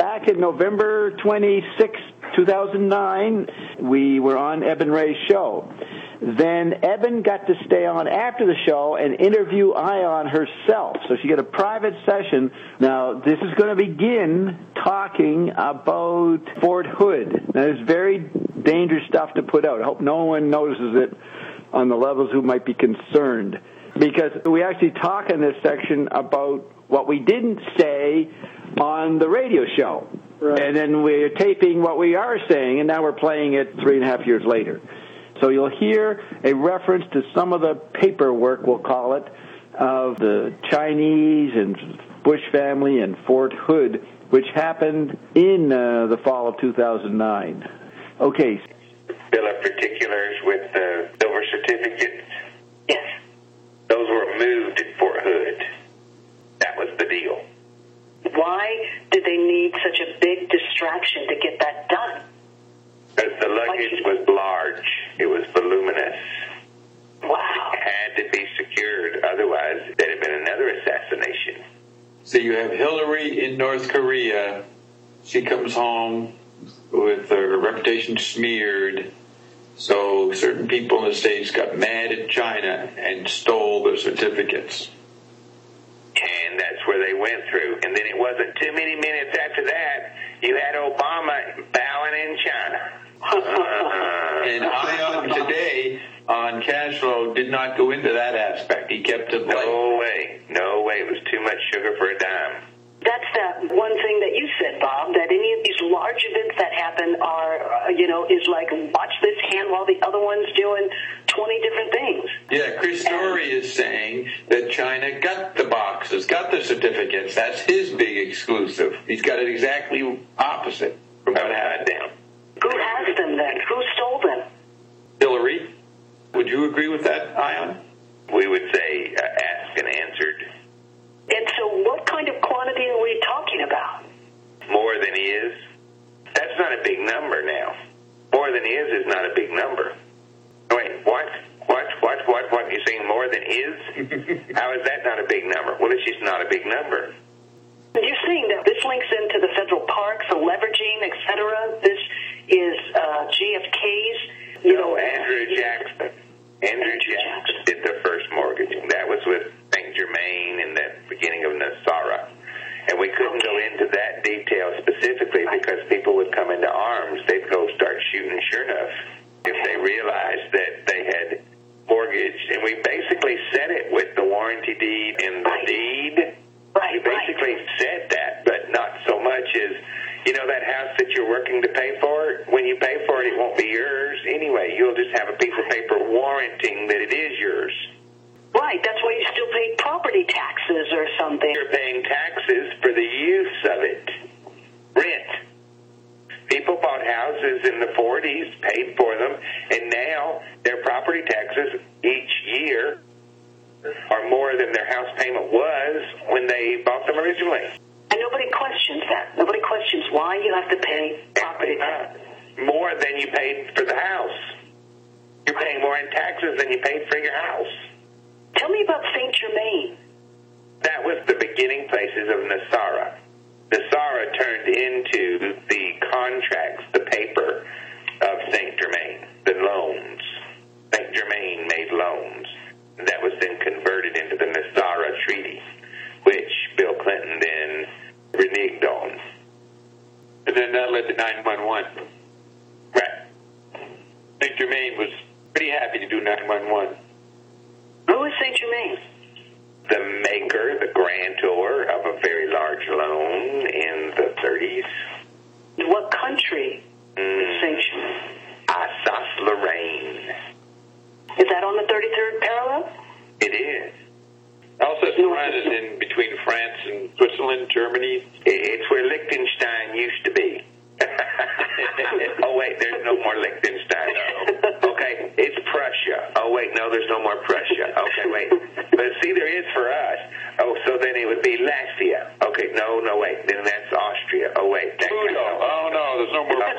back in November 26, 2009. We were on Eben Ray's show. Then Eben got to stay on after the show and interview Ion herself. So she got a private session. Now, this is going to begin talking about Fort Hood. Now, it's very dangerous stuff to put out. I hope no one notices it on the levels who might be concerned. Because we actually talk in this section about what we didn't say on the radio show. Right. And then we're taping what we are saying, and now we're playing it 3.5 years later. So you'll hear a reference to some of the paperwork, we'll call it, of the Chinese and Bush family and Fort Hood, which happened in the fall of 2009. Okay. Bill of particulars with the silver certificates. Yes. Those were moved at Fort Hood. That was the deal. Why did they need such a big distraction to get that done? Because the luggage was large. It was voluminous. Wow. It had to be secured. Otherwise, there'd have been another assassination. So you have Hillary in North Korea. She comes home with her reputation smeared. So certain people in the States got mad at China and stole the certificates. And that's where they went through. And then it wasn't too many minutes after that, you had Obama bowing in China. And Ion today on cash flow did not go into that aspect. He kept it light. No way. It was too much sugar for a dime. That's that one thing that you said, Bob, that any of these large events that happen are, is like watch this hand while the other one's doing 20 different things. Yeah, Chris Story is saying that China got the boxes, got the certificates. That's his big exclusive. He's got it exactly opposite from what happened down. Who has them then? Who stole them? Hillary. Would you agree with that, Ion? We would say asked and answered. And so what kind of quantity are we talking about? More than is. That's not a big number now. More than is not a big number. Wait, what? You're saying more than is? How is that not a big number? Well, it's just not a big number. You're saying that this links into the federal parks, the leveraging, etc. This is JFK's, Andrew Jackson. Andrew Jackson did the first mortgaging. That was with St. Germain in the beginning of Nasara. And we couldn't go into that detail specifically because people would come into arms. They'd go start shooting, sure enough, if they realized that they had mortgaged. And we basically said it with the warranty deed in the deed. We basically said that, but not so much as, that house that you're working to pay for, when you pay for it, it won't be yours anyway. You'll just have a piece of paper warranting that it is yours. Right, that's why you still pay property taxes or something. You're paying taxes for the use of it. Rent. People bought houses in the 40s, paid for them, and now their property taxes each year are more than their house payment was when they bought them originally. And nobody questions that. Nobody questions why you have to pay property tax. More than you paid for the house. You're paying more in taxes than you paid for your house. Tell me about St. Germain. That was the beginning places of Nasara. Nasara turned into the contracts, the paper of St. Germain, the loans. St. Germain made loans. That was then converted into the Nasara Treaty, which Bill Clinton then reneged on. And then that led to 911. Right. St. Germain was pretty happy to do 911. Who is St. Germain? The maker, the grantor of a very large loan in the 30s. What country is St. Germain? Alsace-Lorraine. Is that on the 33rd parallel? It is. Alsace-Lorraine is in between France and Switzerland, Germany. It's where Liechtenstein used to be. Oh, wait, there's no more Liechtenstein. Okay, it's Prussia. Oh, wait, no, there's no more Prussia. Okay, wait. But see, there is for us. Oh, so then it would be Latvia. Okay, no, wait. Then that's Austria. Oh, wait. Oh, no, there's no more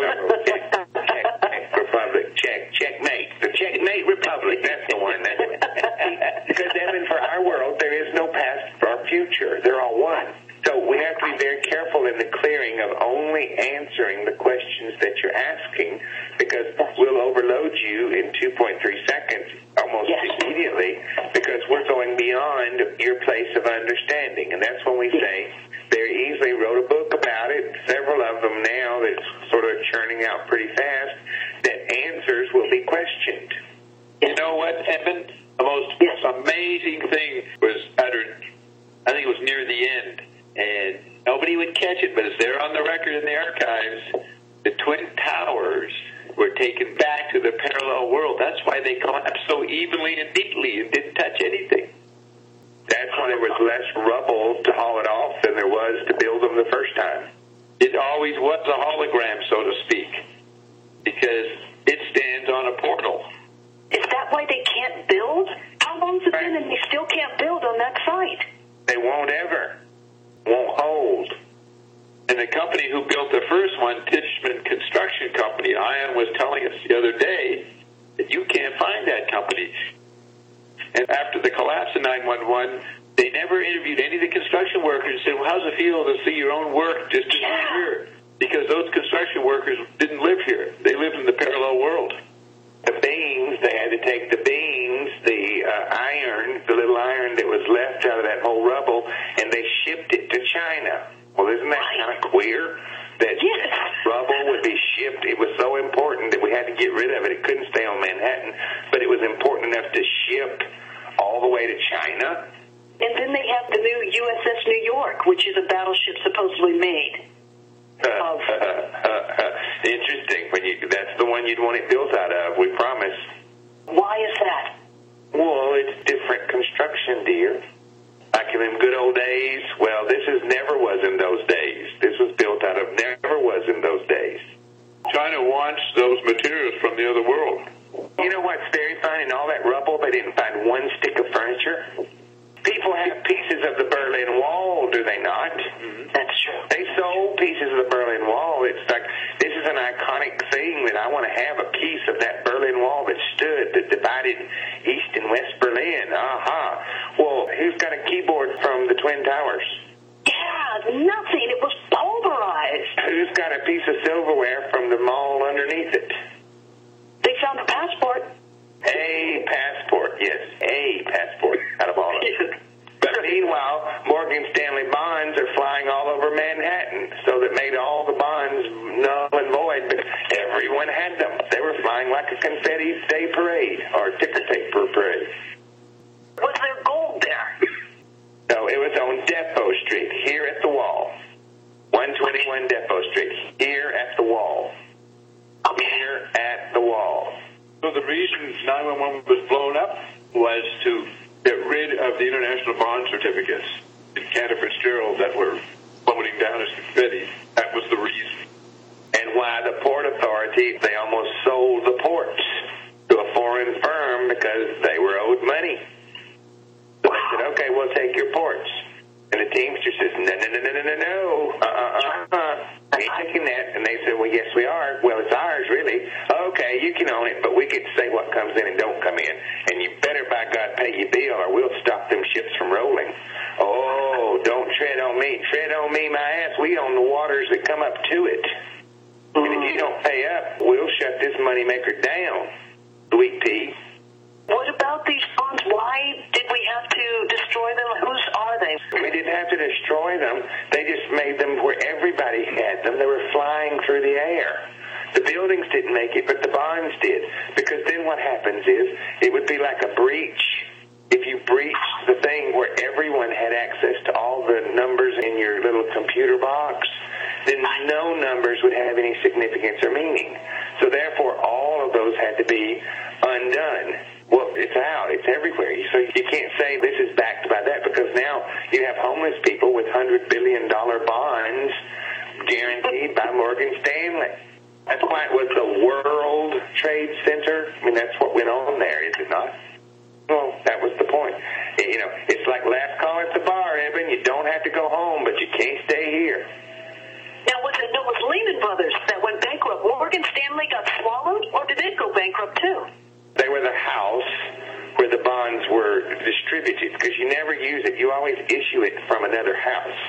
Czech Republic. Checkmate. The Checkmate Republic. That's the one. Because, Evan, for our world, there is no past or future. They're all one. So we have to be very careful in the clearing of only answering the questions that you're asking, because we'll overload you in 2.3 seconds almost immediately, because we're going beyond your place of understanding. And that's when we say, very easily wrote a book about it, several of them now that's sort of churning out pretty fast, that answers will be questioned. You know what, Eben? The most amazing thing was uttered, I think it was near the end, and nobody would catch it, but it's there on the record in the archives. The Twin Towers were taken back to the parallel world. That's why they collapsed so evenly and neatly and didn't touch anything. That's when there was less rubble to haul it off than there was to build them the first time. It always was a hologram, so to speak, because it stands on a portal. Is that why they can't build? How long's it been and they still can't build on that site? They won't ever. Won't hold. And the company who built the first one, Tishman Construction Company, Ian was telling us the other day that you can't find that company. And after the collapse of 911, they never interviewed any of the construction workers and said, well, how's it feel to see your own work just here? Because those construction workers didn't live here. They lived in the parallel world. The beams, they had to take the beams, the iron, the little iron that was left out of that whole rubble, and they shipped it to China. Well, isn't that kind of queer? That rubble would be shipped. It was so important that we had to get rid of it. It couldn't stay on Manhattan, but it was important enough to ship all the way to China. And then they have the new USS New York, which is a battleship supposedly made. Interesting. That's the one you'd want it built out of, we promise. Why is that? Well, it's different construction, dear. Like in them good old days, well, this never was in those days. This was built out of never was in those days. China wants those materials from the other world. You know what's very fun? In all that rubble, they didn't find one stick of furniture. People have pieces of the Berlin Wall, do they not? Mm-hmm. That's true. They sold pieces of the Berlin Wall. It's like, this is an iconic thing that I want to have, a piece of that Berlin Wall that stood, that divided East and West Berlin. Well, who's got a keyboard from the Twin Towers? Yeah, nothing. It was pulverized. Who's got a piece of silverware from the mall underneath it? They found a passport. A passport, yes, a passport out of all of it. But meanwhile, Morgan Stanley bonds are flying all over Manhattan, so that made all the bonds null and void, but everyone had them. They were flying like a confetti day parade, or ticker tape parade. Was there gold there? No, it was on Depot Street, here at the wall. 121 Depot Street, here at the wall. Here at the wall. So the reason 911 was blown up was to get rid of the international bond certificates in Cantor Fitzgerald that were floating down as confetti. That was the reason. And why the Port Authority, they almost sold the ports to a foreign firm because they were owed money. So they said, okay, we'll take your ports. And the Teamster says, no. We ain't taking that. And they said, well, yes, we are. Well, it's ours, really. Okay, you can own it, but we get to say what comes in and don't come in. And you better, by God, pay your bill or we'll stop them ships from rolling. Oh, don't tread on me. Tread on me, my ass. We own the waters that come up to it. And if you don't pay up, we'll shut this moneymaker down. Sweet pea. What about these bonds? Why did we have to destroy them? Whose are they? We didn't have to destroy them. They just made them where everybody had them. They were flying through the air. The buildings didn't make it, but the bonds did. Because then what happens is, it would be like a breach. If you breached the thing where everyone had access to all the numbers in your little computer box, then no numbers would have any significance or meaning. So therefore, all of those had to be undone. Well, it's out. It's everywhere. So you can't say this is backed by that, because now you have homeless people with $100 billion bonds guaranteed by Morgan Stanley. That's why it was the World Trade Center. I mean, that's what went on there, is it not? Well, that was the point. You know, it's like last call at the bar, Eben. You don't have to go home, but you can't stay here. Now, was it Lehman Brothers that went bankrupt? Morgan Stanley got swallowed, or did it go bankrupt too? They were the house where the bonds were distributed, because you never use it. You always issue it from another house.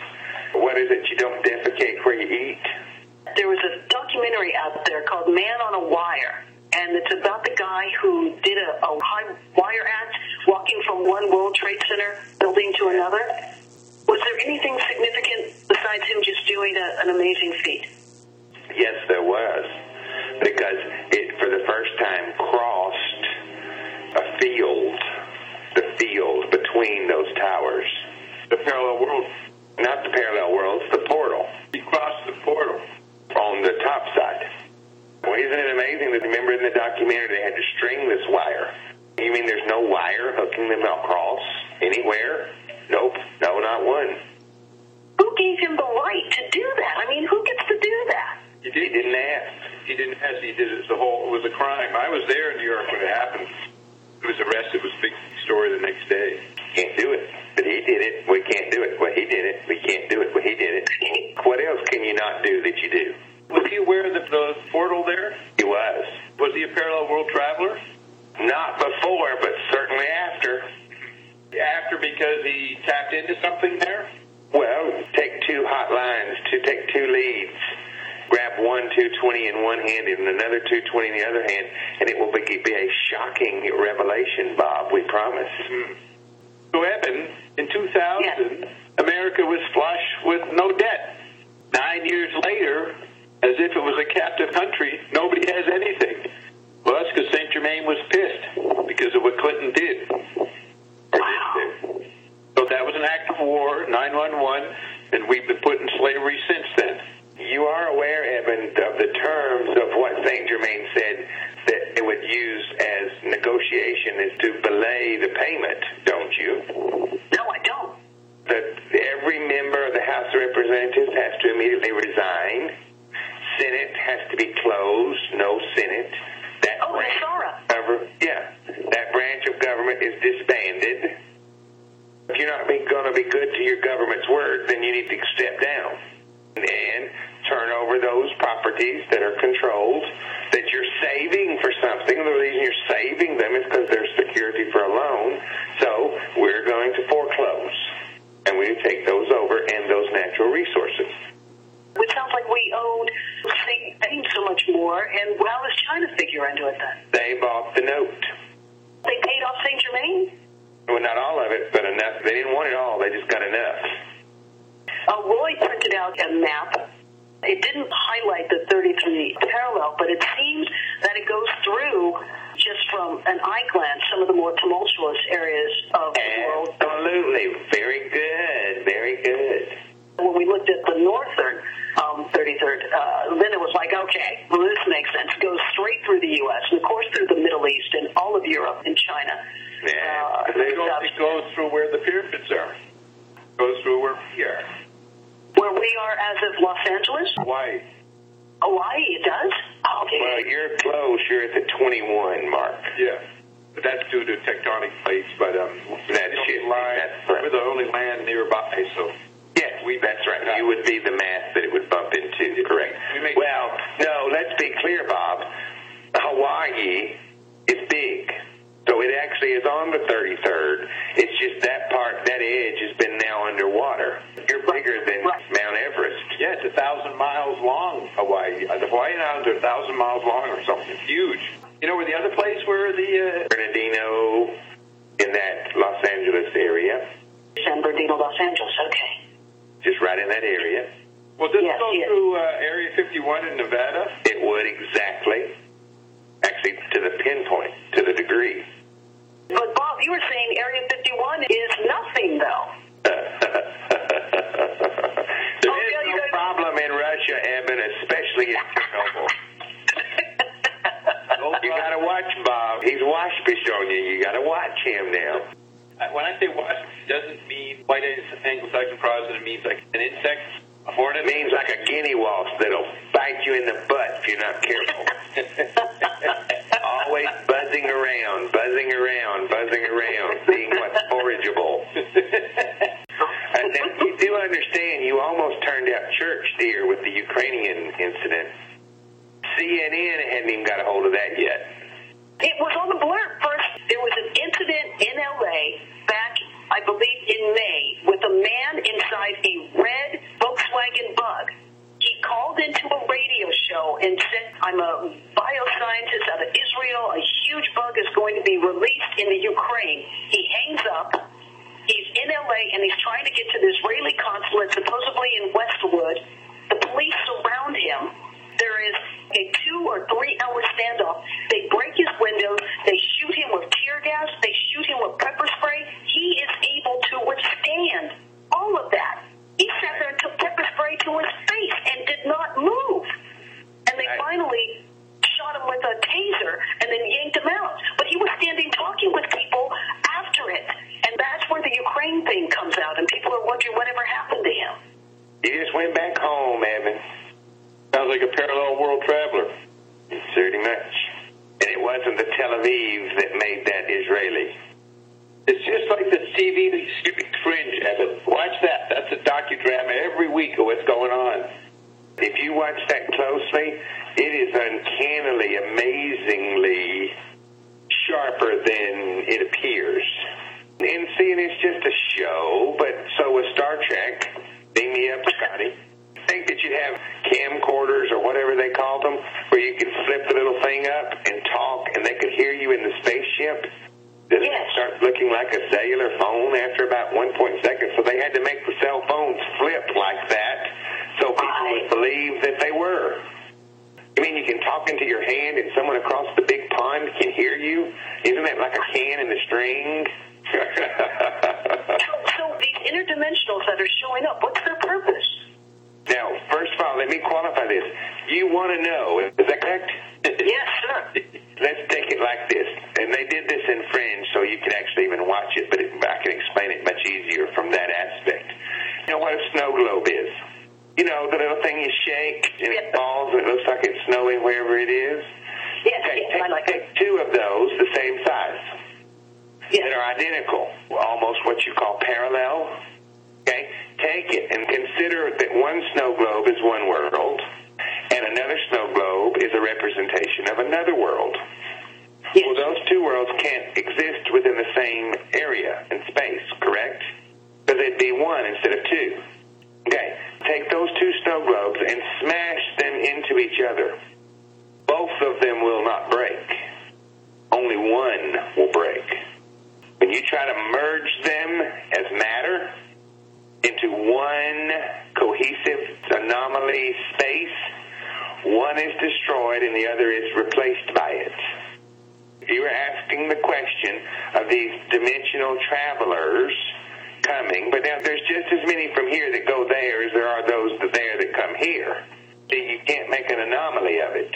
What is it? You don't defecate where you eat? There was a documentary out there called Man on a Wire, and it's about the guy who did a high wire act, walking from one World Trade Center building to another. Was there anything significant besides him just doing an amazing feat? Yes, there was, because it, for the first time, crossed a field, the field between those towers. The parallel world. Not the parallel worlds, the portal. He crossed the portal. On the top side. Well, isn't it amazing that, remember in the documentary they had to string this wire? You mean there's no wire hooking them across anywhere? Nope. No, not one. Who gave him the right to do that? I mean, who gets to do that? He didn't ask. He didn't ask. He did it. It was a crime. I was there in New York when it happened. He was arrested. It was a big story the next day. Can't do it. But he did it. We can't do it. Well, he did it. We can't do it. Well, he did it. What else can you not do that you do? Was he aware of the portal there? He was. Was he a parallel world traveler? Not before, but certainly after. After, because he tapped into something there? Well, take two hot lines, take two leads, grab one 220 in one hand and another 220 in the other hand, and it will be a shocking revelation, Bob, we promise. Mm-hmm. So, Eben, in 2000, America was flush with no debt. 9 years later, as if it was a captive country, nobody has anything. Well, that's because St. Germain was pissed because of what Clinton did. So that was an act of war, 9/11, and we've been put in slavery since then. You are aware, Eben, of the terms of what St. Germain said that it would use as negotiation is to belay the payment, don't you? No, I don't. That every member of the House of Representatives has to immediately resign. Senate has to be closed, no Senate. That branch of government is disbanded. If you're not going to be good to your government's word, then you need to step down and turn over those properties that are controlled, that you're saving for something. The reason you're saving them is because there's security for a loan. So we're going to foreclose, and we take those over and those natural resources. It sounds like we owed St. Germain so much more, and how does China figure into it then? They bought the note. They paid off St. Germain? Well, not all of it, but enough. They didn't want it all. They just got enough. Roy printed out a map. It didn't highlight the 33 parallel, but it seems that it goes through, just from an eye glance, some of the more tumultuous areas of the world. Absolutely. Very good. Very good. When we looked at the northern 33rd, then it was like, okay, well, this makes sense. It goes straight through the U.S. and, of course, through the Middle East and all of Europe and China. Yeah. It goes through where the pyramids are. It goes through where we are. Where we are as of Los Angeles? Hawaii. Hawaii, it does? Oh, okay. Well, you're close. You're at the 21 mark. Yeah. But that's due to tectonic plates, but we're the only land nearby, so... Yes, that's right. You would be the mass that it would bump into, correct. Well, no, let's be clear, Bob. Hawaii is big. So it actually is on the 33rd. It's just that part, that edge has been now underwater. You're bigger than Mount Everest. Yeah, it's 1,000 miles long, Hawaii. The Hawaiian Islands are 1,000 miles long or something. Huge. You know where the other place where the... Bernardino, in that Los Angeles area. San Bernardino, Los Angeles, okay. Just right in that area. Well, does it go through Area 51 in Nevada? It would, exactly. Actually, to the pinpoint, to the degree. But, Bob, you were saying Area 51 is nothing, though. There is no problem in Russia, Eben, especially in Chernobyl. You got to watch Bob. He's waspish on you. You got to watch him now. When I say wasp, it doesn't mean white Anglo-Saxon Protestant. It means like an insect, a hornet. It means like a guinea wasp that'll bite you in the butt if you're not careful. Always buzzing around, seeing what's forageable. Now, you do understand you almost turned out church deer with the Ukrainian incident. CNN hadn't even got a hold of that yet. It was on the blurb first. There was an incident in L.A. back I believe in May, with a man inside a red Volkswagen Bug. He called into a radio show and said, I'm a bioscientist out of Israel. A huge bug is going to be released in the Ukraine. He hangs up. He's in L.A., and he's trying to get to the Israeli consulate, supposedly in Westwood. The police surround him. There is a 2 or 3 hour standoff. They break his windows. They shoot him with tear gas. They shoot him with pepper spray. He is able to withstand all of that. He sat there and took pepper spray to his face and did not move. And they finally shot him with a taser and then yanked him out. But he was standing talking with people after it. And that's where the Ukraine thing comes out. And people are wondering whatever happened to him. He just went back home, Evan. Sounds like a parallel world traveler. Pretty much. And it wasn't the Tel Aviv that made that Israeli. It's just like the TV Fringe, Evan. Watch that. That's a docudrama every week of what's going on. If you watch that closely, it is uncannily, amazingly sharper than it appears. And seeing it's just a show, but so was Star Trek. Beam me up, Scotty. Think that you have camcorders or whatever they call them, where you could flip the little thing up and talk, and they could hear you in the spaceship? Doesn't it start looking like a cellular phone after about 1 second? So they had to make the cell phones flip like that so people would believe that they were. I mean, you can talk into your hand and someone across the big pond can hear you? Isn't that like a can in the string? So these interdimensionals that are showing up, what's their purpose? Now, first of all, let me qualify this. You want to know, is that correct? Yes, sir. Let's take it like this. And they did this in Fringe, so you can actually even watch it, but I can explain it much easier from that aspect. You know what a snow globe is? You know, the little thing you shake and it falls and it looks like it's snowing wherever it is? Yes, Okay, yes, I like it. take 2 of those the same size Yes. that are identical, almost what you call parallel. Okay? Take it and consider that one snow globe is one world and another snow globe is a representation of another world. Yes. Well, those 2 worlds can't exist within the same area in space, correct? Because it'd be 1 instead of 2. Okay, take those 2 snow globes and smash them into each other. Both of them will not break. Only one will break. When you try to merge them as matter into one cohesive anomaly space, one is destroyed and the other is replaced by it. You were asking the question of these dimensional travelers coming, but now there's just as many from here that go there as there are those there that come here. So you can't make an anomaly of it.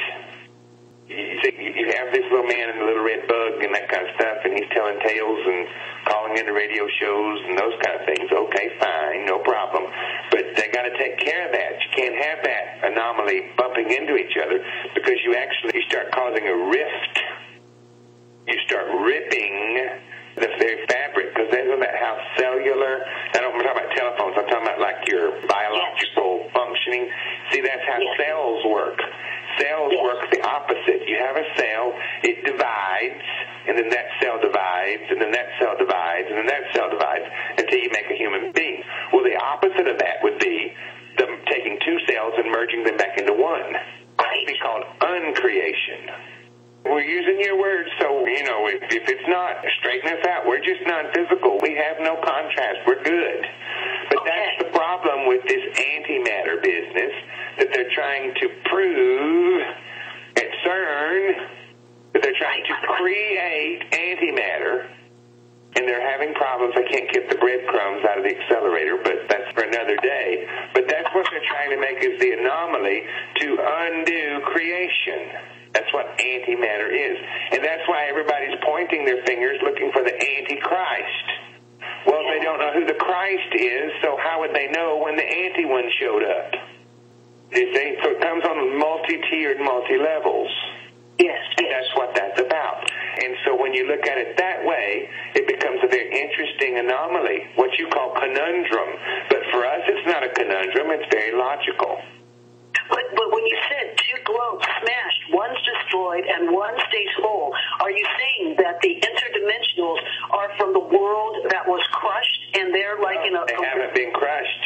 You have this little man in the little red bug and that kind of stuff, and he's telling tales and calling into radio shows and those kind of things. Okay, fine, no problem. But they got to take care of that. You can't have that anomaly bumping into each other because you start causing a rift. You start ripping the very fabric, because isn't that how cellular, I'm talking about telephones, I'm talking about like your biological functioning. See, that's how cells work. Cells work the opposite. You have a cell, it divides, and then that cell divides, and then that cell divides, and then that cell divides, until you make a human being. Well, the opposite of that would be them taking 2 cells and merging them back into one. That would be called uncreation. We're using your words, so, if it's not, straighten us out. We're just non-physical. We have no contrast. We're good. But that's the problem with this antimatter business, that they're trying to prove at CERN, that they're trying to create antimatter, and they're having problems. They can't get the breadcrumbs out of the accelerator, but that's for another day. But that's what they're trying to make is the anomaly to undo creation. That's what antimatter is. And that's why everybody's pointing their fingers looking for the Antichrist. Well, they don't know who the Christ is, so how would they know when the anti one showed up? You see? So it comes on multi-tiered, multi-levels. Yes. That's what that's about. And so when you look at it that way, it becomes a very interesting anomaly, what you call conundrum. But for us, it's not a conundrum. It's very logical. But when you said two globes smashed, one's destroyed and one stays whole, are you saying that the interdimensionals are from the world that was crushed and they're like in a... They haven't been crushed.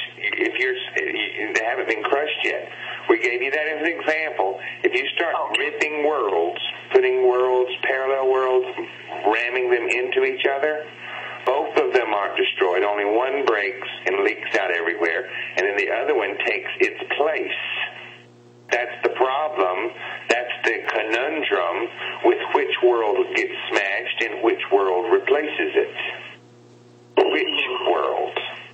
They haven't been crushed yet. We gave you that as an example. If you start ripping worlds, putting worlds, parallel worlds, ramming them into each other, both of them aren't destroyed. Only one breaks and leaks out everywhere, and then the other one takes its place. That's the problem. That's the conundrum with which world gets smashed and which world replaces it. Which world?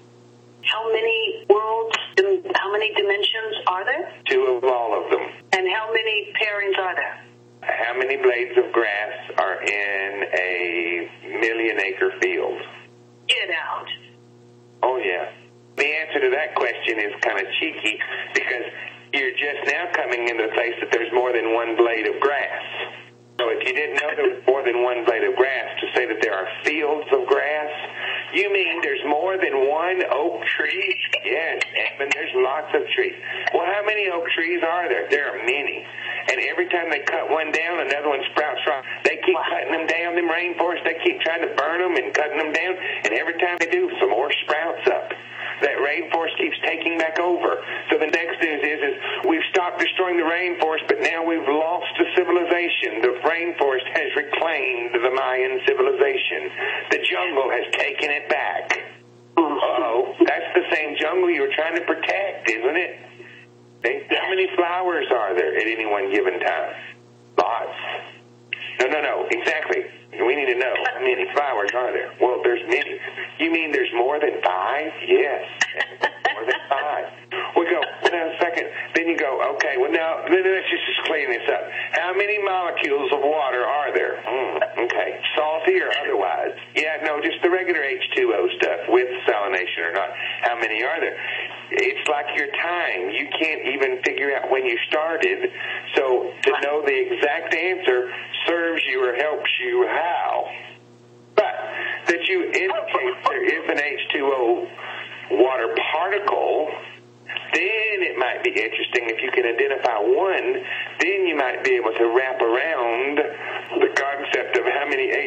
How many worlds, how many dimensions are there? Two of all of them. And how many pairings are there? How many blades of grass are in a 1,000,000-acre field? Get out. Oh, yeah. The answer to that question is kind of cheeky because you're just now coming into the place that there's more than one blade of grass. So if you didn't know there was more than one blade of grass, to say that there are fields of grass, you mean there's more than one oak tree? Yes, Edmund, there's lots of trees. Well, how many oak trees are there? There are many. And every time they cut one down, another one sprouts from. They keep cutting them down, them rainforests. They keep trying to burn them and cutting them down. And every time they do, some more sprouts up. That rainforest keeps taking back over. So the next news is we've stopped destroying the rainforest, but now we've lost the civilization. The rainforest has reclaimed the Mayan civilization. The jungle has taken it back. Uh-oh, that's the same jungle you were trying to protect, isn't it? How many flowers are there at any one given time? Lots. No, exactly. We need to know how many flowers are there. Well, there's many. You mean there's more than 5? Yes, more than 5. We go, now a second. Then you go, okay, well, now, let's just clean this up. How many molecules of water are there? Okay, salty or otherwise? Yeah, no, just the regular H2O stuff with salination or not. How many are there? It's like your time. You can't even figure out when you started. So to know the exact answer serves you or helps you how. But that you indicate there is an H2O water particle, then it might be interesting. If you can identify one, then you might be able to wrap around the concept of how many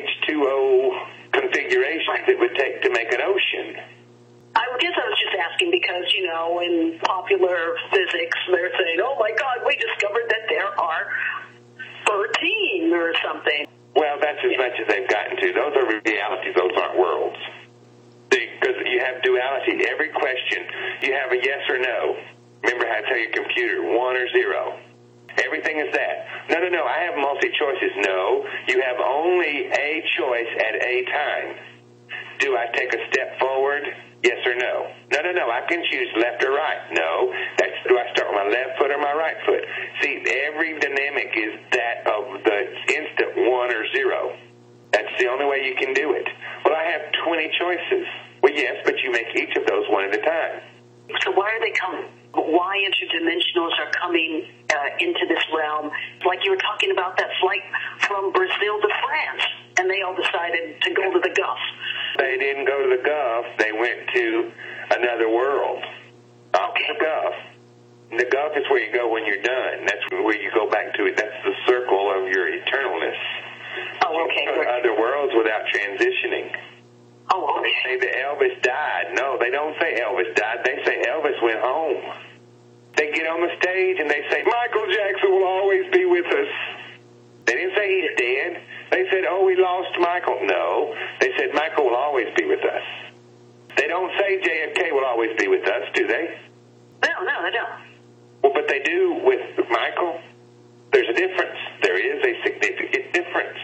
H2O configurations it would take to make an ocean. I guess I was just asking because, in popular physics, they're saying, oh, my God, we discovered that there are 13 or something. Well, that's as much as they've gotten to. Those are realities. Those aren't worlds. Because you have duality. Every question, you have a yes or no. Remember how I tell your computer, 1 or 0. Everything is that. No, I have multi-choices. No, you have only a choice at a time. Do I take a step forward? Yes or no? No, I can choose left or right. No, do I start with my left foot or my right foot? See, every dynamic is that of the instant 1 or 0. That's the only way you can do it. Well, I have 20 choices. Well, yes, but you make each of those one at a time. So why are they coming? Why interdimensionals are coming into this realm? Like you were talking about that flight from Brazil to France, and they all decided to go to the Gulf. They didn't go to the Gulf. They went to another world. Not the Gulf. The Gulf is where you go when you're done. That's where you go back to it. That's the circle of your eternalness. Oh, okay. You go to other worlds without transitioning. Oh, okay. They say that Elvis died. No, they don't say Elvis died. They say Elvis went home. They get on the stage and they say, Michael Jackson will always be with us. They didn't say he's dead. They said, oh, we lost Michael. No, they said Michael will always be with us. They don't say JFK will always be with us, do they? No, they don't. Well, but they do with Michael. There's a difference. There is a significant difference.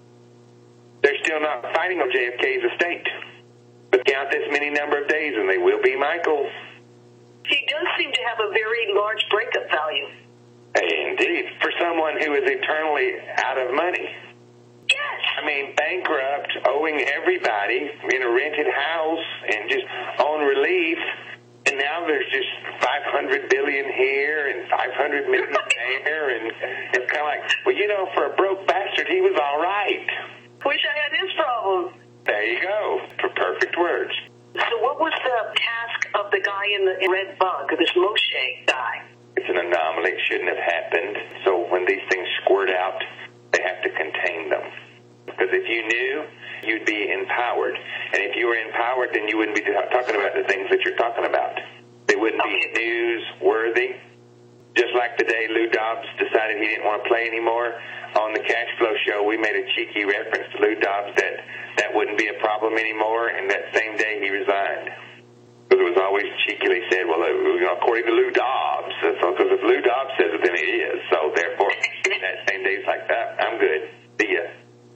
They're still not fighting on JFK's estate. But count this many number of days and they will be Michael's. He does seem to have a very large breakup value. Indeed. For someone who is eternally out of money. Yes. I mean, bankrupt, owing everybody in a rented house and just on relief. And now there's just $500 billion here and $500 million there. And it's kind of like, well, for a broke bastard, he was all right. Wish I had his problem. There you go. For perfect words. So what was the task of the guy in the red bug, this Moshe guy? It's an anomaly. shouldn't have happened. So when these things squirt out, they have to contain them. Because if you knew, you'd be empowered. And if you were empowered, then you wouldn't be talking about the things that you're talking about. They wouldn't be newsworthy. Just like the day Lou Dobbs decided he didn't want to play anymore, on the Cash Flow show, we made a cheeky reference to Lou Dobbs that wouldn't be a problem anymore, and that same day he resigned. Because it was always cheekily said, well, according to Lou Dobbs, because if Lou Dobbs says it, then it is. So therefore, that same day he's like, I'm good. See ya.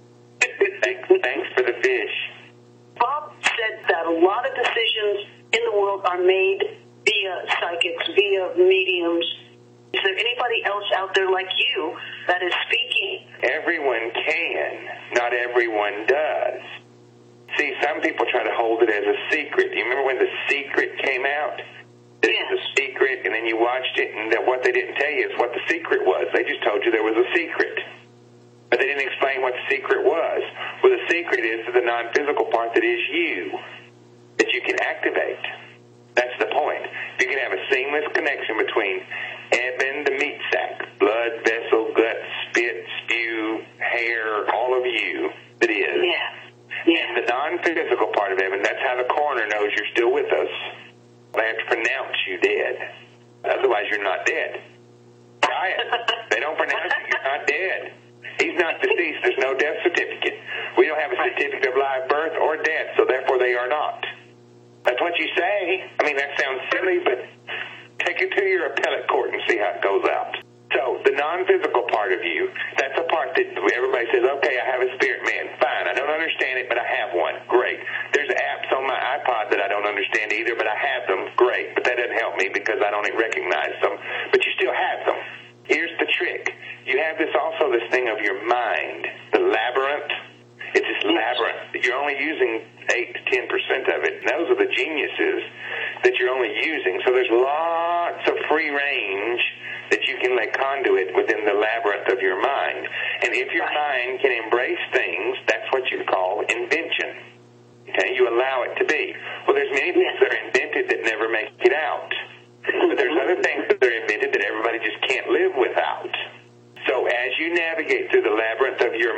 Thanks for the fish. Bob said that a lot of decisions in the world are made via psychics, via mediums. Is there anybody else out there like you that is speaking? Everyone can. Not everyone does. See, some people try to hold it as a secret. You remember when The Secret came out? This is a secret, and then you watched it, and what they didn't tell you is what the secret was. They just told you there was a secret. But they didn't explain what the secret was. Well, the secret is the non-physical part that is you, that you can activate. That's the point. You can have a seamless connection between Eben, the meat sack, blood, vessel, gut, spit, spew, hair, all of you that is. And the non-physical part of Eben, that's how the coroner knows you're still with us. They have to pronounce you dead. Otherwise, you're not dead. Try it. They don't pronounce you, you're not dead. He's not deceased. There's no death certificate. We don't have a certificate of live birth or death, so therefore they are not. That's what you say. I mean, that sounds silly, but take it to your appellate court and see how it goes out. So the non-physical part of you, that's a part that everybody says, okay, I have a spirit man. Fine, I don't understand it, but I have one. Great. There's apps on my iPod that I don't understand either, but I have them. Great. But that doesn't help me because I don't recognize them. But you still have them. Here's the trick. You have this thing of your mind, the labyrinth. It's this labyrinth. You're only using 8 to 10% of it. And those are the geniuses that you're only using. So there's lots of free range that you can lay conduit within the labyrinth of your mind. And if your mind can embrace things, that's what you call invention. Okay, you allow it to be. Well, there's many things that are invented that never make it out. But there's other things that are invented that everybody just can't live without. So as you navigate through the labyrinth of your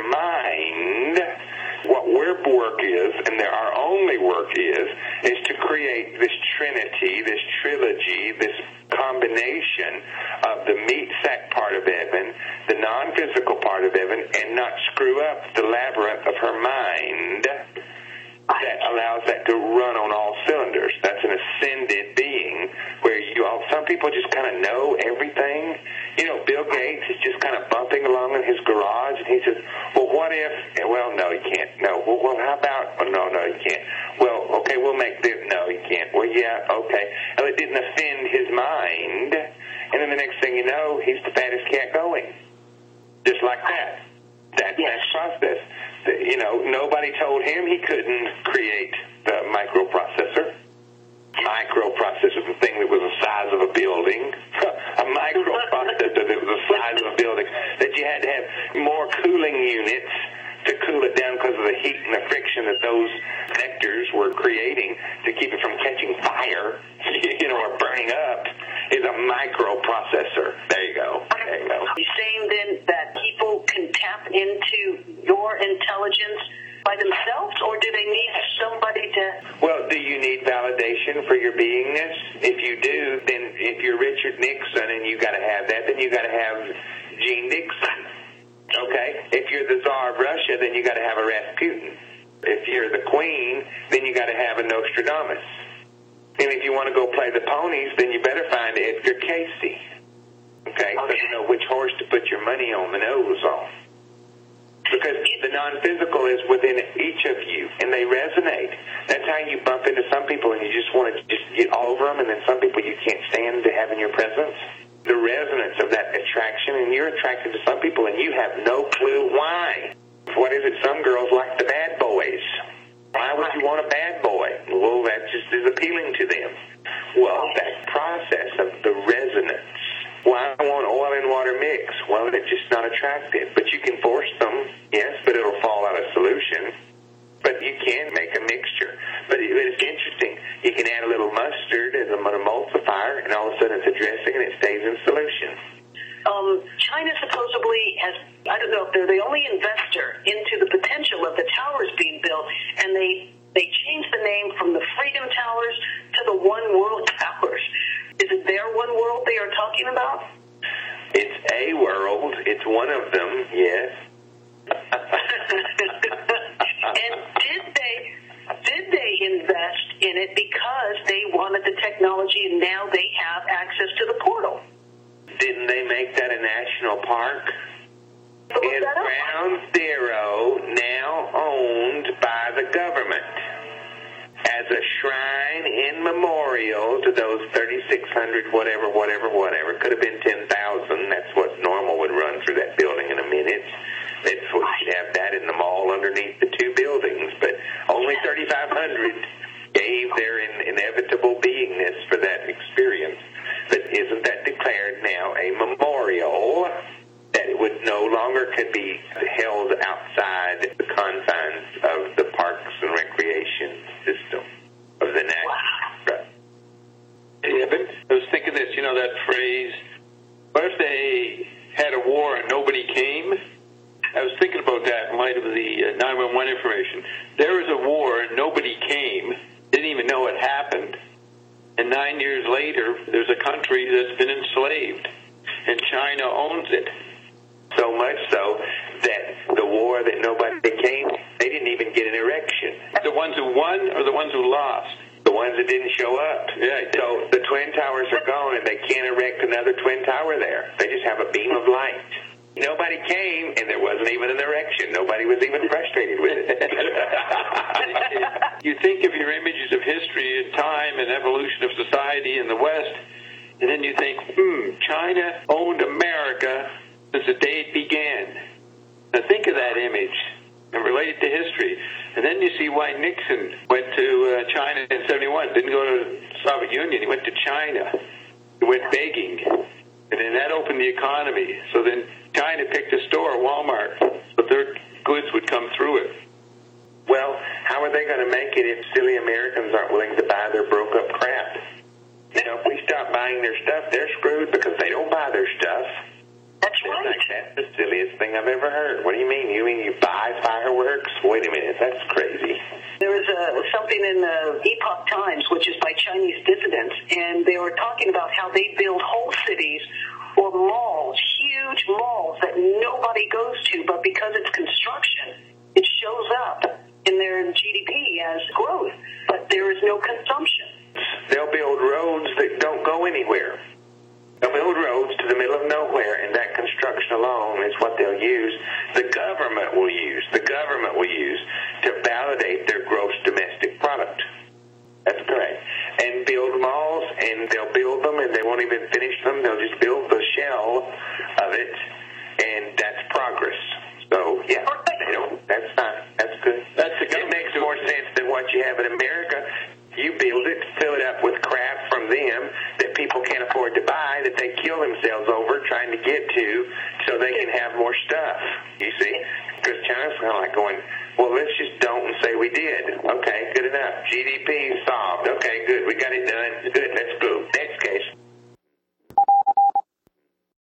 mind, what our work is, and our only work is to create this trinity, this trilogy, this combination of the meat sack part of Eben, the non-physical part of Eben, and not screw up the labyrinth of her mind that allows that to run on all cylinders. That's an ascended being where some people just kind of know everything. You know, Bill Gates is just kind of bumping along in his garage, and he says, well, what if? Well, no, he can't. No. Well, how about? Oh, no, he can't. Well, okay, we'll make this. No, he can't. Well, yeah, okay. Well, it didn't offend his mind, and then the next thing you know, he's the fattest cat going. Just like that. That's that process. Nobody told him he couldn't create the microprocessor. Microprocessor, the thing that was the size of a building. A microprocessor that was the size of a building. That you had to have more cooling units to cool it down because of the heat and the friction that those connectors were creating to keep it from catching fire, or burning up, is a microprocessor. There you go. Are you saying then that people can tap into your intelligence by themselves, or do they need somebody to... Well, do you need validation for your beingness? If you do, then if you're Richard Nixon and you got to have that, then you got to have Gene Nixon. Okay? If you're the Tsar of Russia, then you got to have a Rasputin. If you're the Queen, then you got to have a Nostradamus. And if you want to go play the ponies, then you better find Edgar Casey. Okay? So you know which horse to put your money on the nose on. Because the non-physical is within each of you, and they resonate. That's how you bump into some people, and you just want to just get all over them, and then some people you can't stand to have in your presence. The resonance of that attraction, and you're attracted to some people, and you have no clue why. What is it? Some girls like the bad boys. Why would you want a bad boy? Well, that just is appealing to them. Well, that process of the resonance. Why I want oil and water mix? Well, it's just not attractive. But you can force them, yes, but it'll fall out of solution. But you can make a mixture. But it's interesting. You can add a little mustard as an emulsifier, and all of a sudden it's a dressing and it stays in solution. as, I don't know if they're the only investor into the potential of the towers being built, and they changed the name from the Freedom Towers to the One World Towers. Is it their One World they are talking about? It's a world. It's one of them, yes. And did they invest in it because they wanted the technology and now they have access to the portal? Didn't they make that a national park? So Is Ground Zero now owned by the government as a shrine in memorial to those 3,600 whatever. Could have been 10,000. That's what normal would run through that building in a minute. They'd have that in the mall underneath the two buildings, but only 3,500 gave their inevitable beingness for that experience. But isn't that declared now a memorial that it would no longer could be held outside the confines of the Parks and Recreation system of the National Trust? Yeah, but I was thinking this, that phrase, what if they had a war and nobody came? I was thinking about that in light of the 911 information. There was a war and nobody came, didn't even know it happened, and 9 years later, there's a country that's been enslaved, and China owns it. So much so that the war that nobody came, they didn't even get an erection. The ones who won or the ones who lost? The ones that didn't show up. Yeah. So the Twin Towers are gone, and they can't erect another Twin Tower there. They just have a beam of light. Nobody came, and there wasn't even an erection. Nobody was even frustrated with it. You think of your images of history and time and evolution of society in the West, and then you think, China owned America since the day it began. Now think of that image and relate it to history. And then you see why Nixon went to China in 1971. Didn't go to the Soviet Union. He went to China. He went begging. And then that opened the economy. So then China picked a store, Walmart, so their goods would come through it. Well, how are they going to make it if silly Americans aren't willing to buy their broke-up crap? If we stop buying their stuff, they're screwed because they don't buy their stuff. That's right. Like, that's the silliest thing I've ever heard. What do you mean? You mean you buy fireworks? Wait a minute, that's crazy. There was something in the Epoch Times, which is by Chinese dissidents, and they were talking about how they build whole cities or malls, huge malls that nobody goes to, but because it's construction, it shows up in their GDP as growth, but there is no consumption. They'll build roads that don't go anywhere. They'll build roads to the middle of nowhere, and that construction alone is what they'll use. The government will use to validate their gross domestic product. That's correct. And build malls, and they'll build them, and they won't even finish them. They'll just build the shell of it, and that's progress. So, yeah, that's fine. That's good. It makes more sense than what you have in America. You build it, fill it up with crap from them that people can't afford to buy, that they kill themselves over trying to get to so they can have more stuff, you see? Because China's kind of like going, well, let's just don't and say we did. Okay, good enough. GDP solved. Okay, good. We got it done. Good. Let's go.